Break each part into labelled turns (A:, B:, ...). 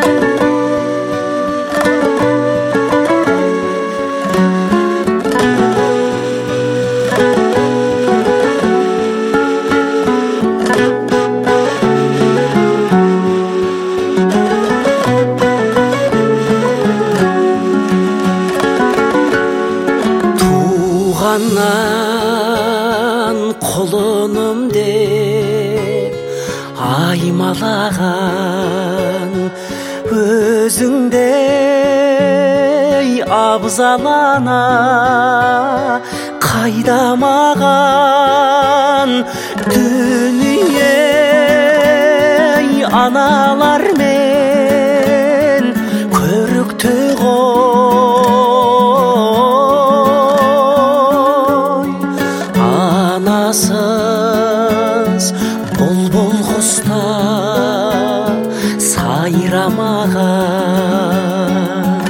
A: туғаннан құлыным деп аймалаған өзіңдей абзал ана қайда маған дүние аналар мен көрікті ғой анасыз бұлбұл құста сайрамаған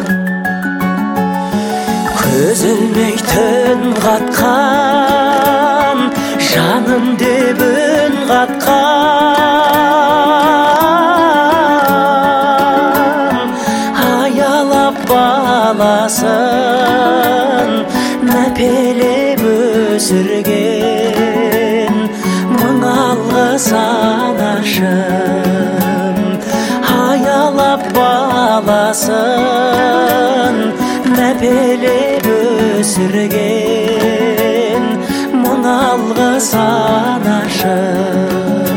A: көз ілмей түн қатқан жаным деп үн қатқан аялап баласын мәпелеп өсірген мың алғыс анашым аялап баласын мәпелеп өсірген мың алғыс анашым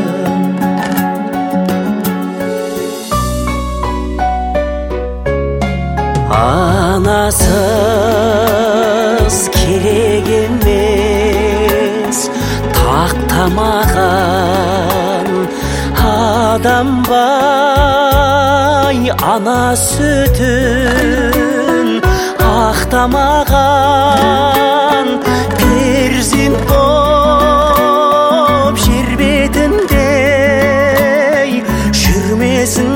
A: анасыз керек емес тақтамаған адам бай ана сүтін ақтамаған перзент боп жер бетінде жүрмесін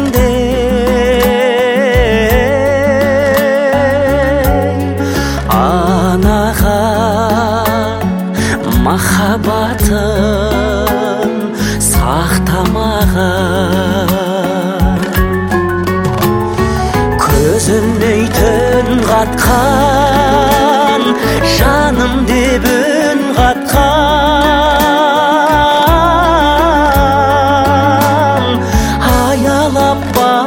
A: махаббатын сақтамаған көз ілмей түн қатқан жаным деп үн қатқан аялап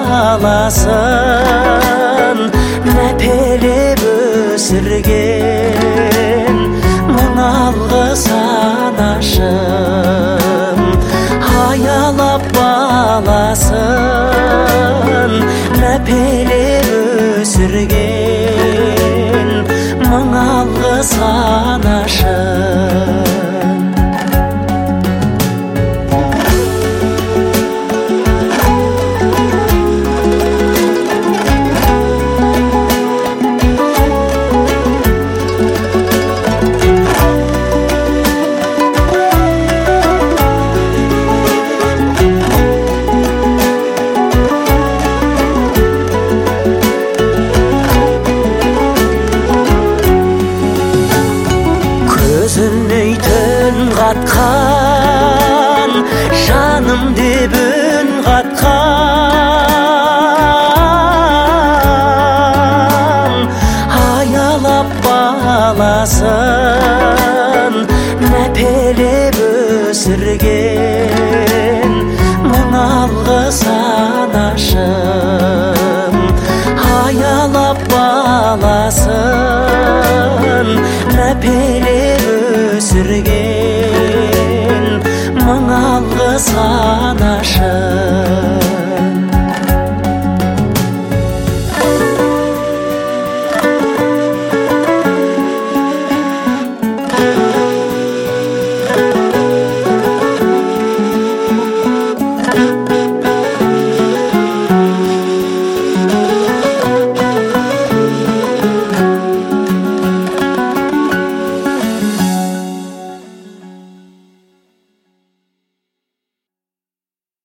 A: баласын мәпелеп өсірген мың алғыс анашым аялап баласын мәпелеп өсірген мың алғыс анашым көзімней түн қатқан жаным деп үн қатқан аялап баласын мәпелеп өсірген мың алғыс анашым аялап баласын мәпелеп өсірген мың алғыс анашым